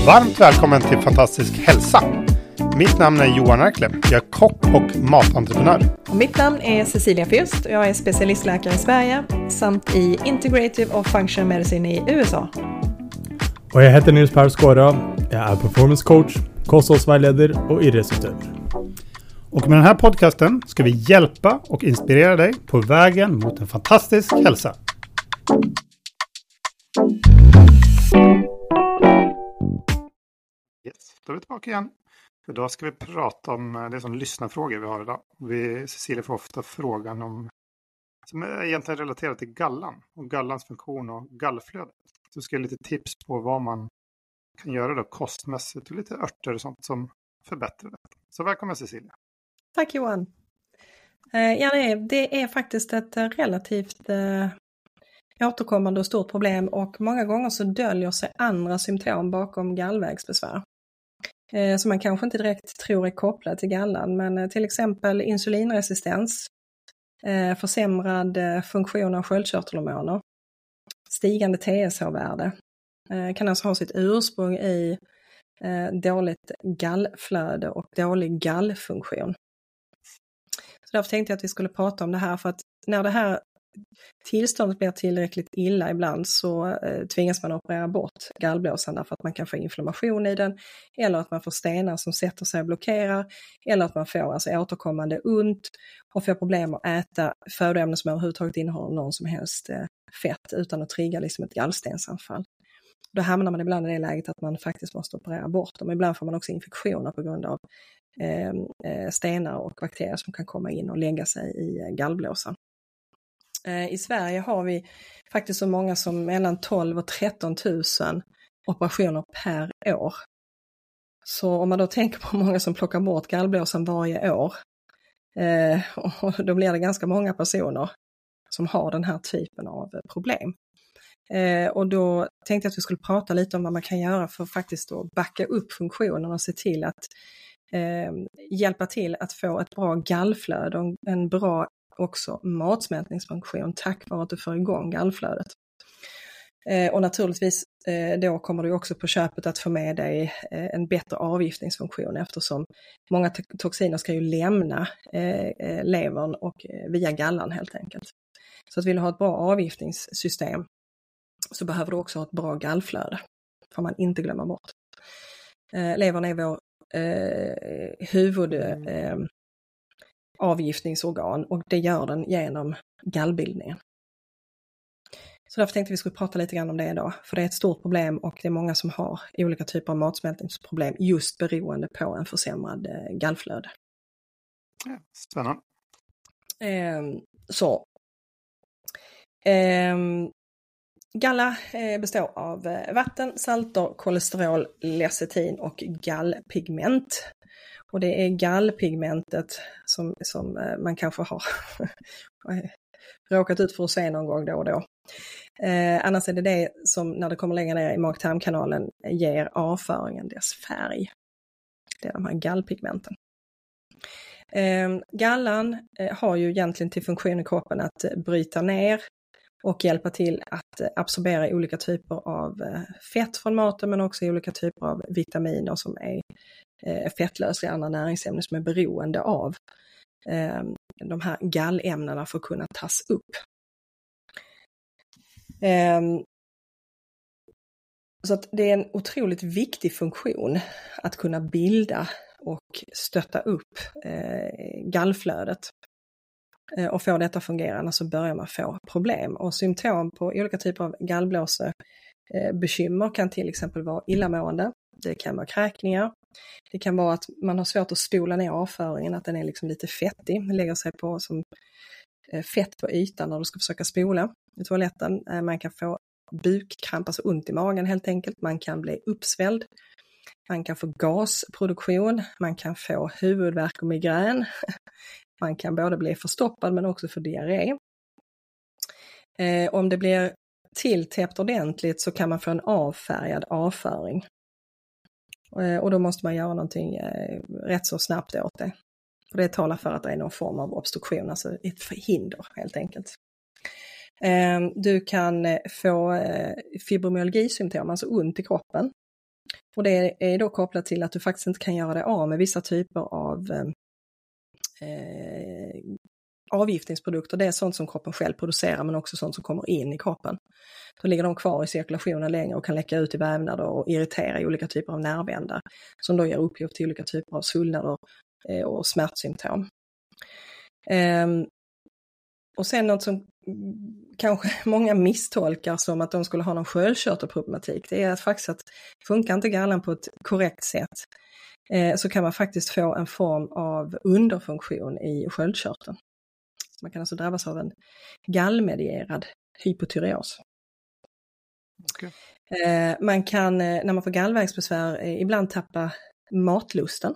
Varmt välkommen till Fantastisk hälsa. Mitt namn är Johan Erkle. Jag är kock och matentreprenör. Och mitt namn är Cecilia Fürst och jag är specialistläkare i Sverige samt i Integrative och Functional Medicine i USA. Och jag heter Nils Per Skåra. Jag är performance coach, kosthållsvägledare och idrottsutövare. Och med den här podcasten ska vi hjälpa och inspirera dig på vägen mot en fantastisk hälsa. Då är vi tillbaka igen. Idag ska vi prata om det som lyssnarfrågor vi har idag. Cecilia får ofta frågan om, som är egentligen relaterat till gallan och gallans funktion och gallflödet. Så ska jag lite tips på vad man kan göra då kostmässigt och lite örter och sånt som förbättrar det. Så välkommen Cecilia. Tack Johan. Ja, det är faktiskt ett relativt återkommande och stort problem och många gånger så döljer sig andra symptom bakom gallvägsbesvär. Som man kanske inte direkt tror är kopplat till gallan, men till exempel insulinresistens, försämrad funktion av sköldkörtelhormoner, stigande TSH-värde, kan alltså ha sitt ursprung i dåligt gallflöde och dålig gallfunktion. Så därför tänkte jag att vi skulle prata om det här, för att när det här tillståndet blir tillräckligt illa ibland så tvingas man operera bort gallblåsan därför att man kan få inflammation i den, eller att man får stenar som sätter sig och blockerar, eller att man får alltså återkommande ont och får problem att äta födoämnen som överhuvudtaget innehåller någon som helst fett utan att trigga liksom ett gallstensanfall. Då hamnar man ibland i det läget att man faktiskt måste operera bort dem. Ibland får man också infektioner på grund av stenar och bakterier som kan komma in och lägga sig i gallblåsan. I Sverige har vi faktiskt så många som mellan 12 och 13 000 operationer per år. Så om man då tänker på många som plockar bort gallblåsan varje år, då blir det ganska många personer som har den här typen av problem. Och då tänkte jag att vi skulle prata lite om vad man kan göra för att faktiskt då backa upp funktionen och se till att hjälpa till att få ett bra gallflöde och en bra också matsmältningsfunktion tack vare att du får igång gallflödet. Och naturligtvis då kommer du också på köpet att få med dig en bättre avgiftningsfunktion, eftersom många toxiner ska ju lämna levern och via gallan helt enkelt. Så att vill du ha ett bra avgiftningssystem så behöver du också ha ett bra gallflöde, får man inte glömma bort. Levern är vår avgiftningsorgan och det gör den genom gallbildningen. Så därför tänkte vi skulle prata lite grann om det idag, för det är ett stort problem och det är många som har olika typer av matsmältningsproblem just beroende på en försämrad gallflöde. Ja, spännande. Galla består av vatten, salter, kolesterol, lecitin och gallpigment. Och det är gallpigmentet som man kanske har råkat ut för att se någon gång då och då. Annars är det som när det kommer längre ner i mag-tarmkanalen ger avföringen dess färg. Det är de här gallpigmenten. Gallan har ju egentligen till funktion i kroppen att bryta ner och hjälpa till att absorbera olika typer av fett från maten, men också olika typer av vitaminer som är fettlösliga, andra näringsämnen som är beroende av de här gallämnena för att kunna tas upp. Så att det är en otroligt viktig funktion att kunna bilda och stötta upp gallflödet. Och får detta fungera så börjar man få problem. Och symptom på olika typer av gallblåsebekymmer kan till exempel vara illamående. Det kan vara kräkningar. Det kan vara att man har svårt att spola ner avföringen, att den är liksom lite fettig. Den lägger sig på som fett på ytan när du ska försöka spola i toaletten. Man kan få bukkramp, alltså ont i magen helt enkelt. Man kan bli uppsvälld. Man kan få gasproduktion. Man kan få huvudvärk och migrän. Man kan både bli förstoppad men också få diarré. Om det blir tilltäppt ordentligt så kan man få en avfärgad avföring. Och då måste man göra någonting rätt så snabbt åt det. Och det talar för att det är någon form av obstruktion, alltså ett förhinder helt enkelt. Du kan få fibromyalgisymptom, alltså ont i kroppen. Och det är då kopplat till att du faktiskt inte kan göra det av med vissa typer av avgiftningsprodukter. Det är sånt som kroppen själv producerar, men också sånt som kommer in i kroppen. Då ligger de kvar i cirkulationen längre och kan läcka ut i vävnader och irritera i olika typer av nervändar, som då ger upphov till olika typer av svullnader och smärtsymptom. Och sen något som kanske många misstolkar som att de skulle ha någon sköldkörtelproblematik, det är att faktiskt att funkar inte gallan på ett korrekt sätt, så kan man faktiskt få en form av underfunktion i sköldkörteln. Så man kan alltså drabbas av en gallmedierad hypotyreos. Okay. Man kan, när man får gallvägsbesvär, ibland tappa matlusten.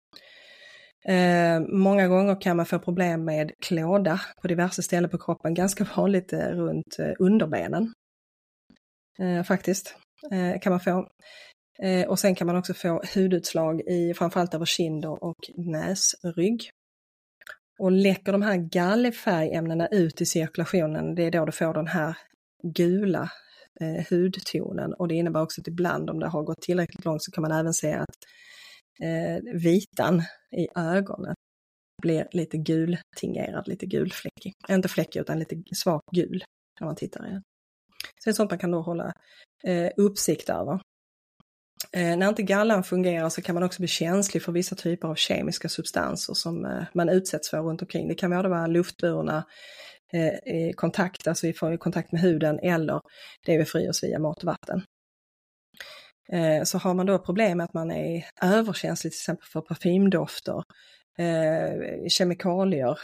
Många gånger kan man få problem med klåda på diverse ställen på kroppen, ganska vanligt runt underbenen. Faktiskt kan man få. Och sen kan man också få hudutslag i framförallt över kinder och näsrygg. Och läcker de här gallfärgämnena ut i cirkulationen, det är då du får den här gula hudtonen. Och det innebär också att ibland, om det har gått tillräckligt långt, så kan man även se att vitan i ögonen blir lite gultingerad, lite gulfläckig. Inte fläckig utan lite svagt gul när man tittar i den. Så det är sånt man kan då hålla uppsikt över. När inte gallan fungerar så kan man också bli känslig för vissa typer av kemiska substanser som man utsätts för runt omkring. Det kan både vara luftburna kontakt, alltså vi får kontakt med huden, eller det vi frigör oss via mat och vatten. Så har man då problem med att man är överkänslig till exempel för parfymdofter, kemikalier,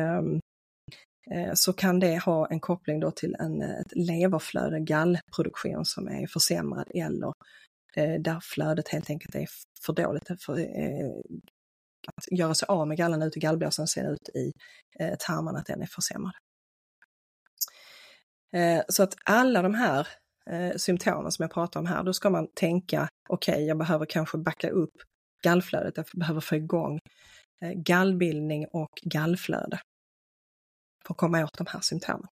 så kan det ha en koppling då till ett leverflöde, gallproduktion som är försämrad, eller där flödet helt enkelt är för dåligt för att göra sig av med gallan ut i gallblåsan, ser ut i tarmarna att den är försämrad. Så att alla de här symptomen som jag pratar om här, då ska man tänka, okej, jag behöver kanske backa upp gallflödet, jag behöver få igång gallbildning och gallflöde för att komma åt de här symptomen.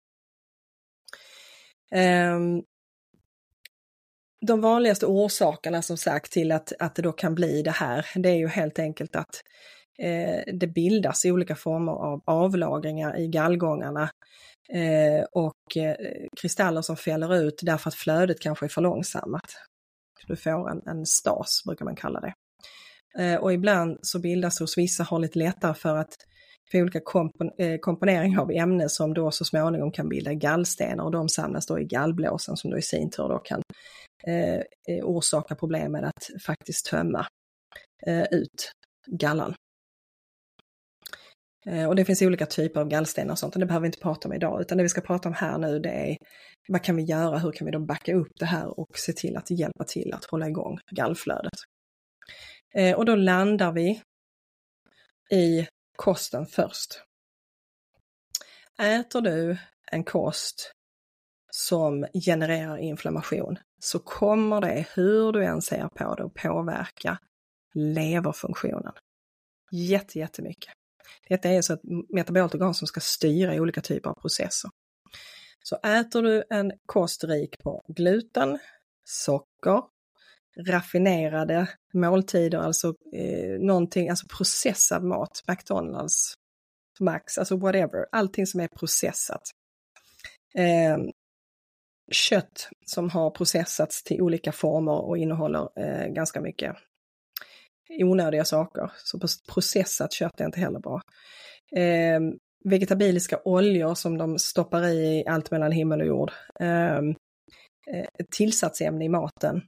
De vanligaste orsakerna som sagt till att det då kan bli det här, det är ju helt enkelt att det bildas i olika former av avlagringar i gallgångarna och kristaller som fäller ut därför att flödet kanske är för långsammat. Du får en stas, brukar man kalla det. Och ibland så bildas hos vissa har lite lättare för att få olika komponeringar av ämnen som då så småningom kan bilda gallstenar, och de samlas då i gallblåsan som då i sin tur då kan orsaka problem med att faktiskt tömma ut gallan. Och det finns olika typer av gallstenar och sånt, och det behöver vi inte prata om idag, utan det vi ska prata om här nu, det är vad kan vi göra, hur kan vi då backa upp det här och se till att hjälpa till att hålla igång gallflödet. Och då landar vi i kosten först. Äter du en kost som genererar inflammation, så kommer det, hur du än ser på det, att påverka leverfunktionen jättemycket. Detta är så ett metabolt organ som ska styra i olika typer av processer. Så äter du en kost rik på gluten, socker, raffinerade måltider, alltså någonting, alltså processad mat, McDonalds, Max, alltså whatever, allting som är processat. Kött som har processats till olika former och innehåller ganska mycket onödiga saker. Så processat kött är inte heller bra. Vegetabiliska oljor som de stoppar i allt mellan himmel och jord. Tillsatsämne i maten.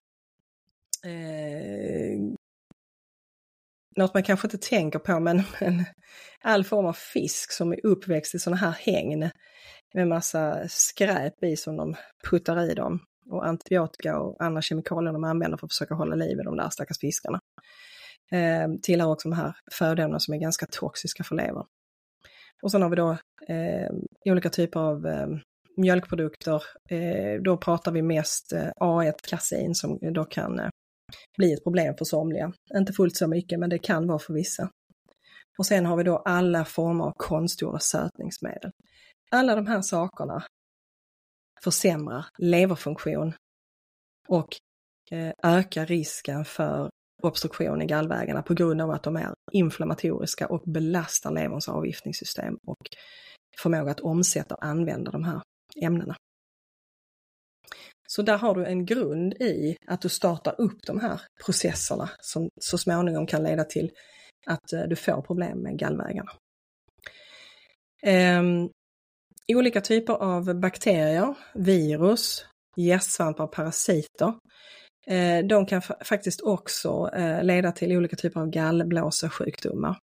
Något man kanske inte tänker på, men all form av fisk som är uppväxt i sådana här hägn med massa skräp i som de puttar i dem, och antibiotika och andra kemikalier de använder för att försöka hålla liv i de där stackars fiskarna. Tillhör också de här födoämnena som är ganska toxiska för levern. Och sen har vi då olika typer av mjölkprodukter. Då pratar vi mest A1-kasein som då kan bli ett problem för somliga. Inte fullt så mycket, men det kan vara för vissa. Och sen har vi då alla former av konstgjorda sötningsmedel. Alla de här sakerna försämrar leverfunktion och öka risken för obstruktion i gallvägarna på grund av att de är inflammatoriska och belastar leverns avgiftningssystem och förmåga att omsätta och använda de här ämnena. Så där har du en grund i att du startar upp de här processerna som så småningom kan leda till att du får problem med gallvägarna. Olika typer av bakterier, virus, jästsvampar och parasiter, de kan faktiskt också leda till olika typer av gallblåsesjukdomar.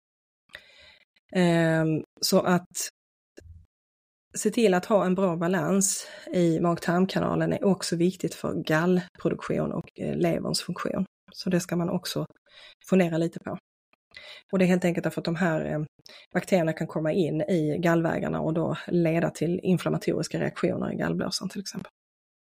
Så att se till att ha en bra balans i mag-tarmkanalen är också viktigt för gallproduktion och leverns funktion. Så det ska man också fundera lite på. Och det är helt enkelt därför att de här bakterierna kan komma in i gallvägarna och då leda till inflammatoriska reaktioner i gallblåsan till exempel.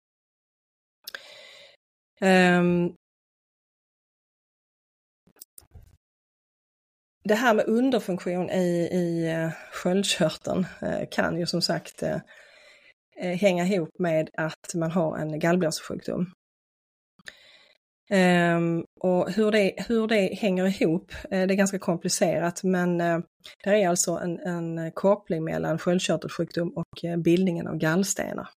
Det här med underfunktion i sköldkörteln kan ju som sagt hänga ihop med att man har en gallblåsesjukdom. Och hur det hänger ihop, det är ganska komplicerat, men det är alltså en koppling mellan sköldkörtelsjukdom och bildningen av gallstenar.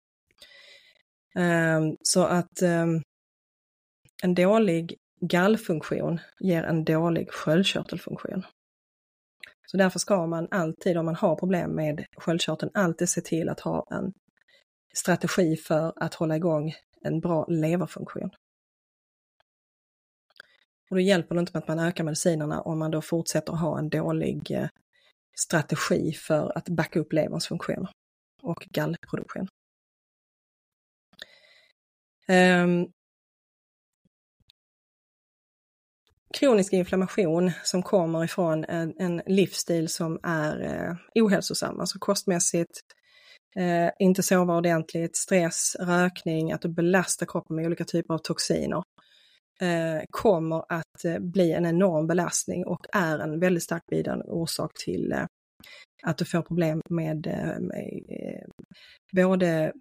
Så att en dålig gallfunktion ger en dålig sköldkörtelfunktion. Så därför ska man alltid, om man har problem med sköldkörteln, alltid se till att ha en strategi för att hålla igång en bra leverfunktion. Och då hjälper det inte med att man ökar medicinerna om man då fortsätter att ha en dålig strategi för att backa upp leverns funktion och gallproduktion. Kronisk inflammation som kommer ifrån en livsstil som är ohälsosam, alltså kostmässigt, inte sova ordentligt, stress, rökning, att du belastar kroppen med olika typer av toxiner, kommer att bli en enorm belastning och är en väldigt stark bidragande orsak till att du får problem med både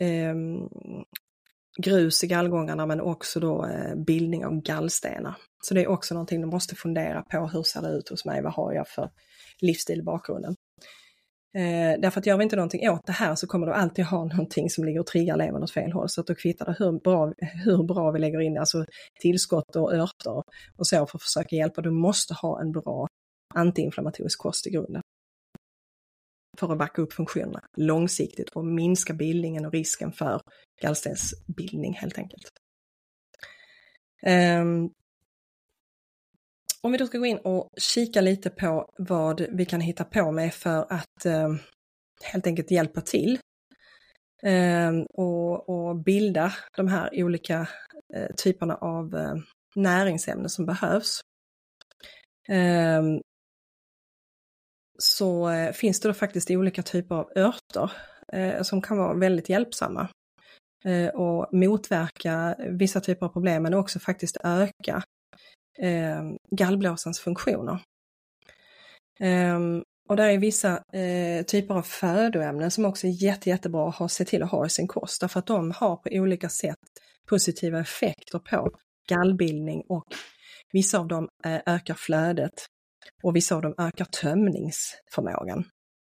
grus i gallgångarna men också då bildning av gallstenar. Så det är också någonting du måste fundera på. Hur ser det ut hos mig? Vad har jag för livsstil i bakgrunden? Därför att gör vi inte någonting åt det här så kommer du alltid ha någonting som ligger och triggar levern åt fel håll. Så att då kvittar det hur bra vi lägger in alltså tillskott och örter och så för att försöka hjälpa. Du måste ha en bra antiinflammatorisk kost i grunden för att backa upp funktionerna långsiktigt och minska bildningen och risken för gallstensbildning helt enkelt. Om vi då ska gå in och kika lite på vad vi kan hitta på med för att helt enkelt hjälpa till och bilda de här olika typerna av näringsämnen som behövs. Så finns det då faktiskt olika typer av örter som kan vara väldigt hjälpsamma och motverka vissa typer av problem men också faktiskt öka gallblåsans funktioner. Och där är vissa typer av födoämnen som också är jättebra att se till att ha i sin kost därför att de har på olika sätt positiva effekter på gallbildning och vissa av dem ökar flödet och vissa av dem ökar tömningsförmågan.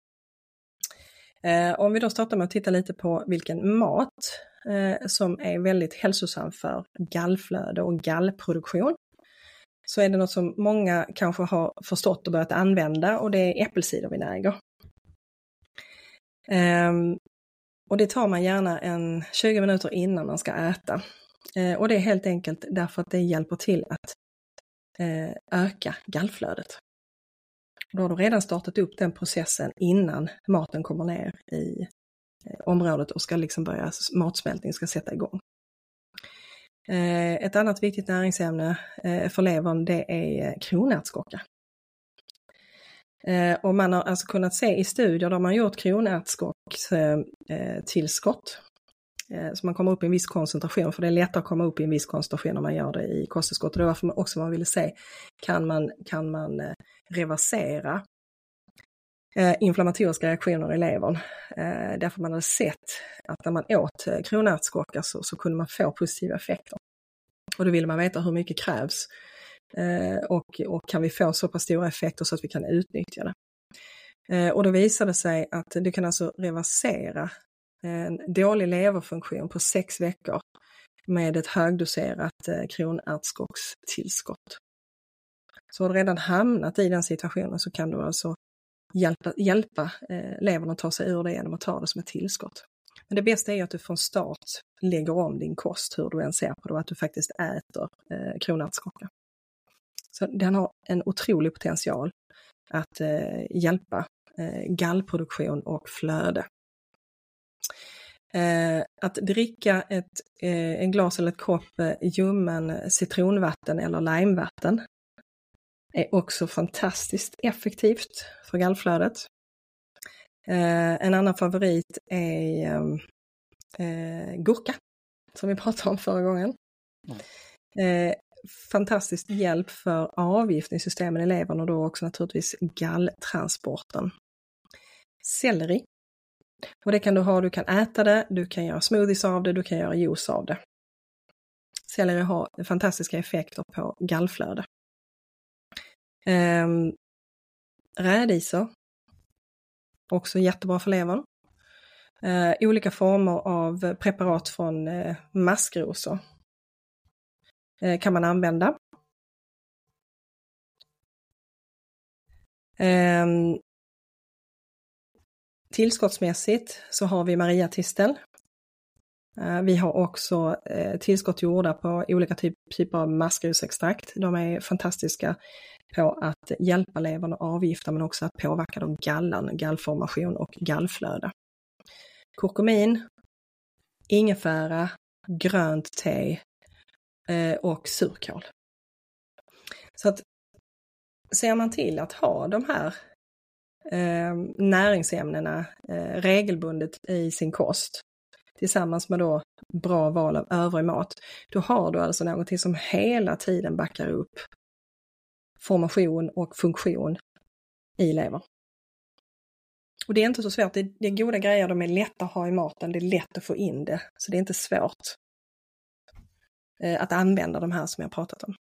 Om vi då startar med att titta lite på vilken mat som är väldigt hälsosam för gallflöde och gallproduktion, så är det något som många kanske har förstått och börjat använda, och det är äppelcidervinäger. Och det tar man gärna 20 minuter innan man ska äta. Och det är helt enkelt därför att det hjälper till att öka gallflödet. Då har du redan startat upp den processen innan maten kommer ner i området och ska liksom börja, matsmältning ska sätta igång. Ett annat viktigt näringsämne för levern, det är kronärtskocka. Och man har alltså kunnat se i studier där man gjort kronärtskockstillskott. Så man kommer upp i en viss koncentration, för det är lättare att komma upp i en viss koncentration när man gör det i kosttillskott. Och det var varför man också ville se, kan man reversera inflammatoriska reaktioner i levern. Därför man hade sett att när man åt kronärtskockar så kunde man få positiva effekter. Och då vill man veta hur mycket krävs. Och kan vi få så pass stora effekter så att vi kan utnyttja det. Och då visar det sig att du kan alltså reversera en dålig leverfunktion på 6 veckor med ett högdoserat kronärtskockstillskott. Så har du redan hamnat i den situationen så kan du alltså hjälpa levern att ta sig ur det genom att ta det som ett tillskott. Men det bästa är att du från start lägger om din kost, hur du än ser på det, och att du faktiskt äter kronärtskocka. Så den har en otrolig potential att hjälpa gallproduktion och flöde. Att dricka en glas eller ett kopp ljummen citronvatten eller limevatten är också fantastiskt effektivt för gallflödet. En annan favorit är gurka, som vi pratade om förra gången. Fantastisk hjälp för avgiftningssystemen i levern och då också naturligtvis galltransporten. Selleri. Och det kan du ha, du kan äta det, du kan göra smoothies av det, du kan göra juice av det. Selleri har fantastiska effekter på gallflöde. Rädisor. Också jättebra för levern. Olika former av preparat från maskrosor kan man använda. Tillskottsmässigt så har vi mariatistel. Vi har också tillskott gjorda på olika typer av maskrosextrakt. De är fantastiska på att hjälpa levern att avgifta men också att påverka dem gallformation och gallflöde. Kurkumin, ingefära, grönt te och surkål. Så att ser man till att ha de här näringsämnena regelbundet i sin kost tillsammans med då bra val av övrig mat, då har du alltså någonting som hela tiden backar upp formation och funktion i levern. Och det är inte så svårt, det är goda grejer, de är lätta att ha i maten, det är lätt att få in det, så det är inte svårt att använda de här som jag pratat om.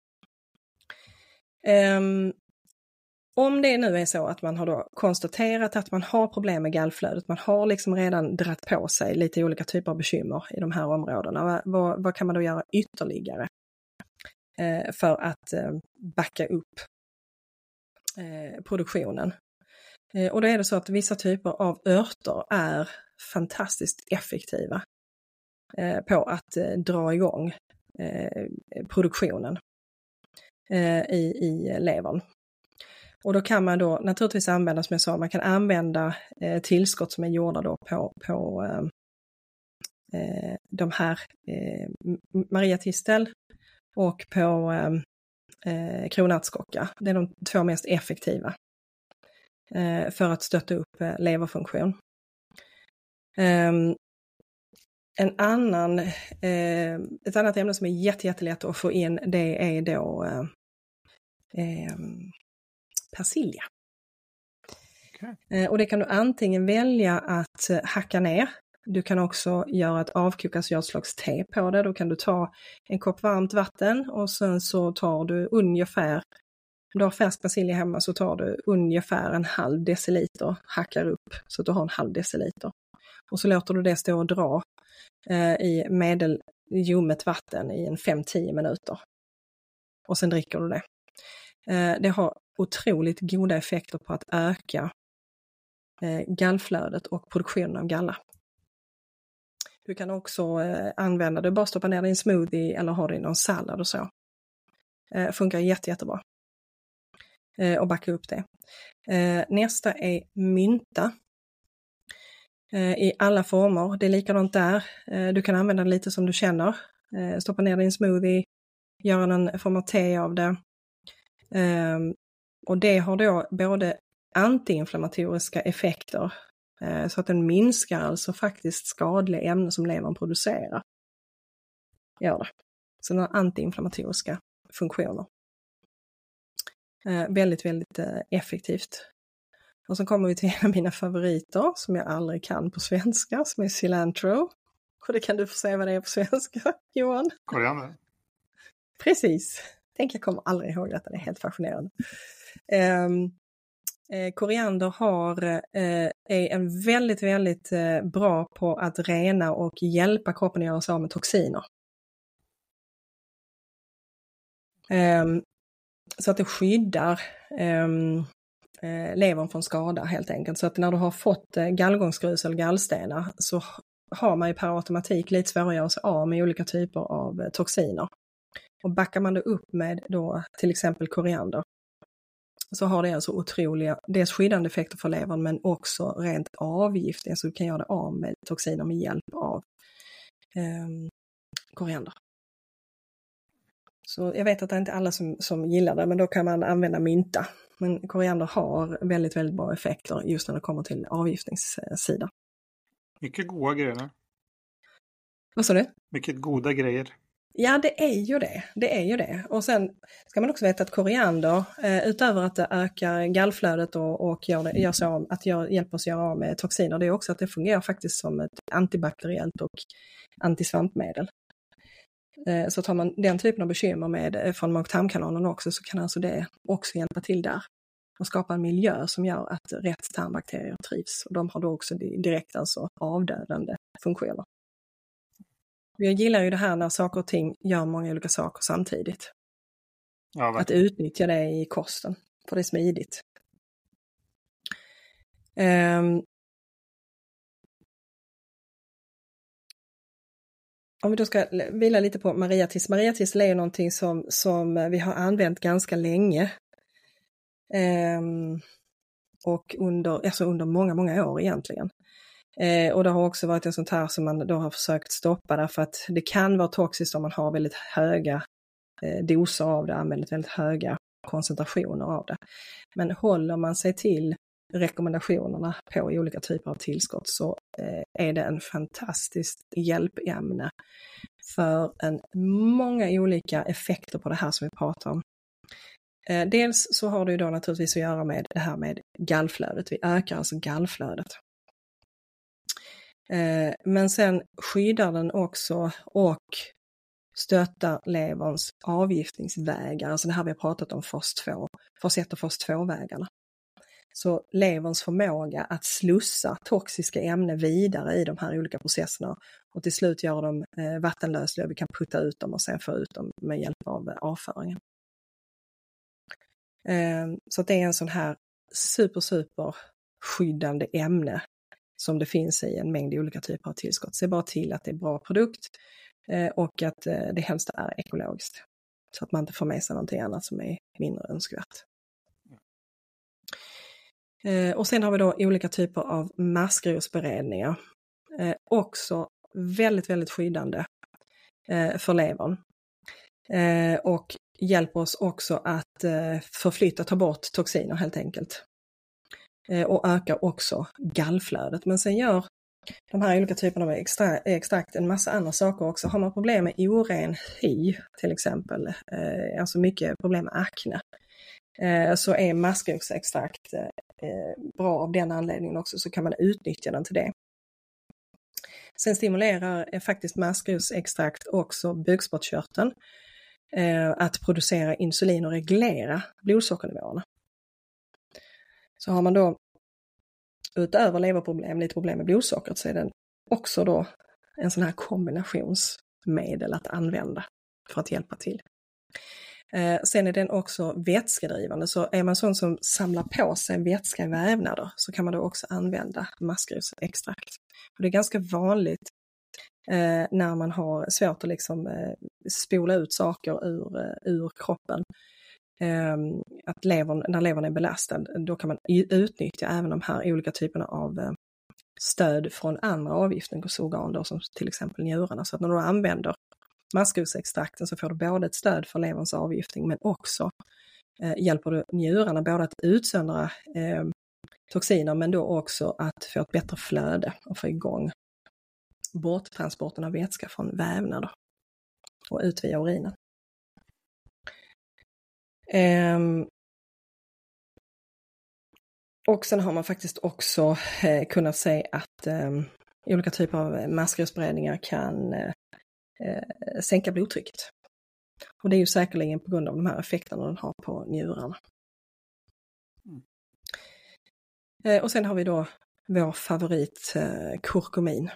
Om det nu är så att man har då konstaterat att man har problem med gallflödet, man har liksom redan dratt på sig lite olika typer av bekymmer i de här områdena, vad kan man då göra ytterligare för att backa upp produktionen? Och då är det så att vissa typer av örter är fantastiskt effektiva på att dra igång produktionen i levern. Och då kan man då naturligtvis använda, som jag sa, man kan använda tillskott som är gjorda då på de här mariatistel och på kronärtskocka. Det är de 2 mest effektiva för att stötta upp leverfunktion. Ett annat ämne som är jättelätt att få in, det är då persilja. Okay. Och det kan du antingen välja att hacka ner. Du kan också göra ett avkokasgödslags-te på det. Då kan du ta en kopp varmt vatten och sen så tar du ungefär, om du har färsk persilja hemma så tar du ungefär 1/2 deciliter, hackar upp så att du har 1/2 deciliter. Och så låter du det stå och dra i medelljummet vatten i 5-10 minuter. Och sen dricker du det. Det har otroligt goda effekter på att öka gallflödet och produktionen av galla. Du kan också använda det, bara stoppa ner det i en smoothie eller ha det i någon sallad och så. Funkar jättebra. Och backa upp det. Nästa är mynta. I alla former. Det är likadant där. Du kan använda det lite som du känner. Stoppa ner det i en smoothie. Göra någon form av te av det. Och det har då både antiinflammatoriska effekter så att den minskar alltså faktiskt skadliga ämnen som levern producerar. Gör det. Så den har antiinflammatoriska funktioner. Väldigt effektivt. Och så kommer vi till en av mina favoriter som jag aldrig kan på svenska, som är cilantro. Och det kan du få säga vad det är på svenska, Johan. Koriander. Precis. Tänk, jag kommer aldrig ihåg detta, det är helt fascinerande. Koriander är en väldigt, väldigt bra på att rena och hjälpa kroppen att göra sig av med toxiner. Så att det skyddar levern från skada helt enkelt. Så att när du har fått gallgångsgrus eller gallstenar så har man ju per automatik lite svårare att göra sig av med olika typer av toxiner. Och backar man det upp med då till exempel koriander så har det alltså otroliga, dels skyddande effekter för levern men också rent avgiftning, så du kan göra det av med toxiner med hjälp av koriander. Så jag vet att det är inte alla som gillar det, men då kan man använda mynta. Men koriander har väldigt, väldigt bra effekter just när det kommer till avgiftningssidan. Mycket goda grejer. Vad sa du? Mycket goda grejer. Ja, det är ju det. Det är ju det. Och sen ska man också veta att koriander, utöver att det ökar gallflödet och hjälper oss göra av med toxiner, det är också att det fungerar faktiskt som ett antibakteriellt och antisvampmedel. Så tar man den typen av bekymmer från mag-tarmkanalen också, så kan alltså det också hjälpa till där. Och skapa en miljö som gör att rätt tarmbakterier trivs. Och de har då också direkt alltså avdödande funktioner. Jag gillar ju det här när saker och ting gör många olika saker samtidigt. Ja, att utnyttja det i kosten, för det är smidigt. Om vi då ska vila lite på mariatis. Mariatis är ju någonting som vi har använt ganska länge. Och under många, många år egentligen. Och det har också varit en sånt här som man då har försökt stoppa, därför att det kan vara toxiskt om man har väldigt höga doser av det, använder väldigt höga koncentrationer av det. Men håller man sig till rekommendationerna på olika typer av tillskott så är det en fantastiskt hjälpämne för många olika effekter på det här som vi pratar om. Dels så har det ju då naturligtvis att göra med det här med gallflödet. Vi ökar alltså gallflödet. Men sen skyddar den också och stöttar leverns avgiftningsvägar. Alltså det här vi har pratat om fas 1 och fas 2-vägarna. Så leverns förmåga att slussa toxiska ämnen vidare i de här olika processerna och till slut göra dem vattenlösliga. Vi kan putta ut dem och sen få ut dem med hjälp av avföringen. Så det är en sån här super skyddande ämne som det finns i en mängd olika typer av tillskott. Se bara till att det är bra produkt och att det helst är ekologiskt. Så att man inte får med sig någonting annat som är mindre önskvärt. Och sen har vi då olika typer av maskrosberedningar. Också väldigt, väldigt skyddande för levern. Och hjälper oss också att ta bort toxiner helt enkelt. Och ökar också gallflödet. Men sen gör de här olika typerna av extrakt en massa andra saker också. Har man problem med oren hy till exempel, alltså mycket problem med akne, så är maskrosextrakt bra av den anledningen också, så kan man utnyttja den till det. Sen stimulerar faktiskt maskrosextrakt också bukspottkörteln att producera insulin och reglera blodsockernivåerna. Så har man då utöver leverproblem lite problem med blodsockret, så är den också då en sån här kombinationsmedel att använda för att hjälpa till. Sen är den också vätskedrivande, så är man sån som samlar på sig vätska i vävnader så kan man då också använda maskrosextrakt. Och det är ganska vanligt när man har svårt att liksom spola ut saker ur kroppen. Att när levern är belastad, då kan man utnyttja även de här olika typerna av stöd från andra avgiftningsorgan då, som till exempel njurarna. Så att när du använder maskrosextrakten så får du både ett stöd för leverns avgiftning, men också hjälper du njurarna både att utsöndra toxiner, men då också att få ett bättre flöde och få igång borttransporten av vätska från vävnader och ut via urinen. Och sen har man faktiskt också kunnat se att olika typer av maskrosberedningar kan sänka blodtrycket. Och det är ju säkerligen på grund av de här effekterna den har på njurarna. Och sen har vi då vår favorit kurkumin.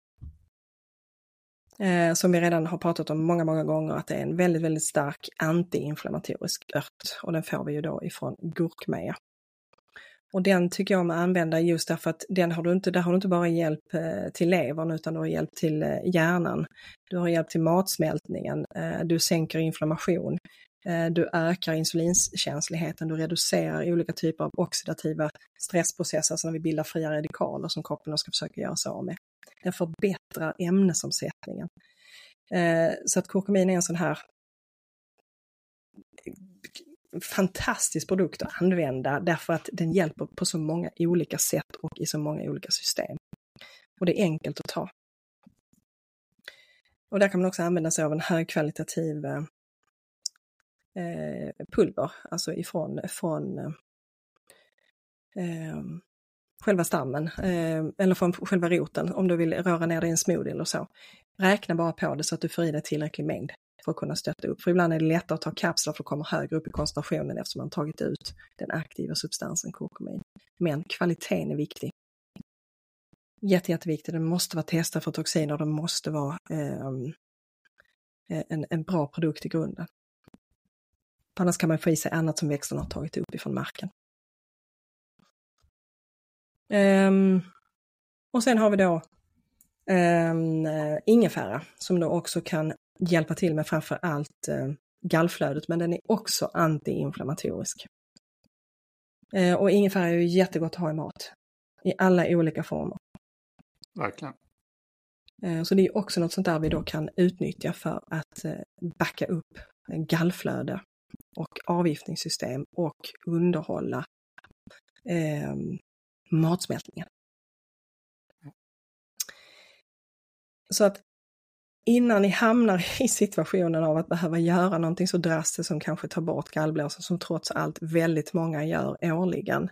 Som vi redan har pratat om många gånger, att det är en väldigt, väldigt stark antiinflammatorisk ört. Och den får vi ju då ifrån gurkmeja. Och den tycker jag om att använda just därför att där har du inte bara hjälp till levern, utan du har hjälp till hjärnan. Du har hjälp till matsmältningen. Du sänker inflammation. Du ökar insulinkänsligheten. Du reducerar olika typer av oxidativa stressprocesser som vi bildar fria radikaler som kroppen ska försöka göra sig av med. Den förbättrar ämnesomsättningen. Så att kurkumin är en sån här fantastisk produkt att använda därför att den hjälper på så många olika sätt och i så många olika system. Och det är enkelt att ta. Och där kan man också använda sig av en högkvalitativ pulver, alltså ifrån själva stammen eller från själva roten om du vill röra ner det i en smoothie eller så. Räkna bara på det så att du får i dig tillräcklig mängd för att kunna stötta upp. För ibland är det lättare att ta kapslar för att komma högre upp i koncentrationen eftersom man tagit ut den aktiva substansen kurkumin. Men kvaliteten är viktig. Jätteviktig. Den måste vara testad för toxiner och den måste vara en bra produkt i grunden. Annars kan man få i sig annat som växterna har tagit upp ifrån marken. Och sen har vi då ingefära som då också kan hjälpa till med framför allt gallflödet, men den är också antiinflammatorisk. Och ingefära är ju jättegott att ha i mat i alla olika former. Verkligen. Så det är också något sånt där vi då kan utnyttja för att backa upp gallflöde och avgiftningssystem och underhålla matsmältningen. Så att innan ni hamnar i situationen av att behöva göra någonting så drastiskt som kanske ta bort gallblåsan, som trots allt väldigt många gör årligen,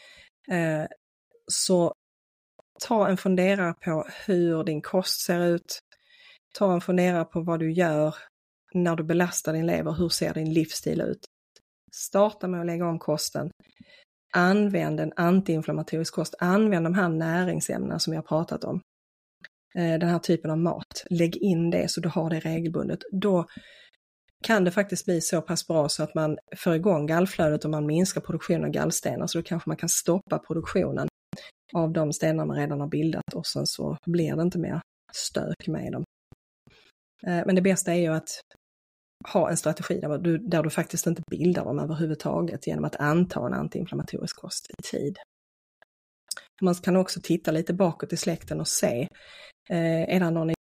så ta en fundera på hur din kost ser ut. Ta en fundera på vad du gör när du belastar din lever. Hur ser din livsstil ut? Starta med att lägga om kosten. Använd en antiinflammatorisk kost. Använd de här näringsämnena som jag har pratat om. Den här typen av mat. Lägg in det så du har det regelbundet. Då kan det faktiskt bli så pass bra så att man får igång gallflödet och man minskar produktionen av gallstenar. Så då kanske man kan stoppa produktionen av de stenar man redan har bildat och sen så blir det inte mer stök med dem. Men det bästa är ju att ha en strategi där du faktiskt inte bildar dem överhuvudtaget genom att anta en antiinflammatorisk kost i tid. Man kan också titta lite bakåt i släkten och se, är det någon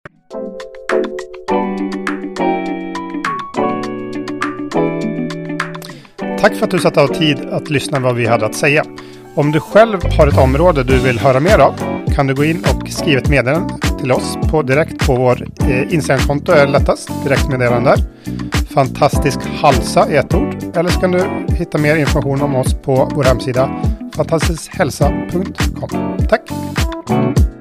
Tack för att du satt av tid att lyssna vad vi hade att säga. Om du själv har ett område du vill höra mer av kan du gå in och skriva ett meddelande till oss direkt på vår Instagramkonto är lättast, direktmeddelande där. Fantastisk halsa är ett ord. Eller så kan du hitta mer information om oss på vår hemsida fantastiskhälsa.com. Tack!